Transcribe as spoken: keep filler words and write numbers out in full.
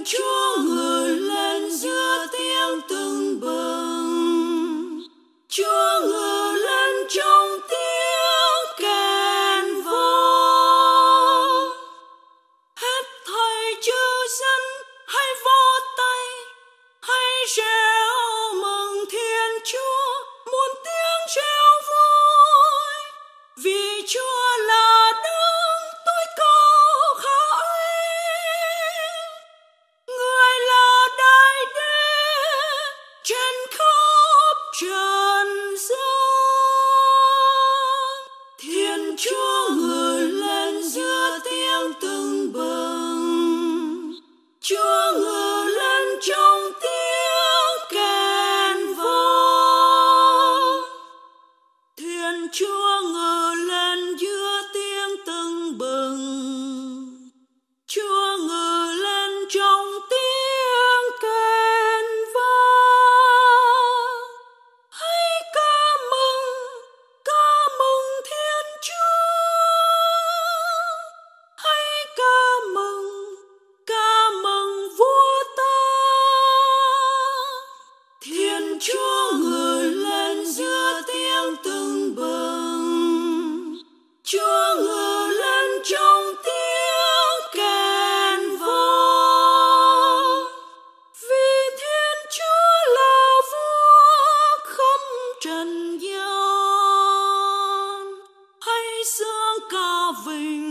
Thiên Chúa ngự lên giữa tiếng tưng bừng, Chúa ngự lên trong tiếng kèn vang. Hết thảy chư dân hãy vỗ tay, hãy reo mừng Thiên Chúa, muôn tiếng reo vui, vì Chúa là đấng tối cao khải, Người là Đại Đế trên khắp trần gian. Thiên Chúa ngự lên giữa tiếng tưng bừng, Chúa ngự lên trong tiếng kèn vang. Thiên Chúa ngự lên giữa tiếng tưng bừng, Chúa ngự lên trong tiếng kèn vang. Hãy ca mừng, ca mừng Thiên Chúa, hãy ca mừng, ca mừng Vua ta. Thiên Chúa ngự lên giữa tiếng tưng bừng, Chúa ngự lên trong tiếng kèn vang. Vì Thiên Chúa là Vua khắp trần gian, hãy dương ca vinh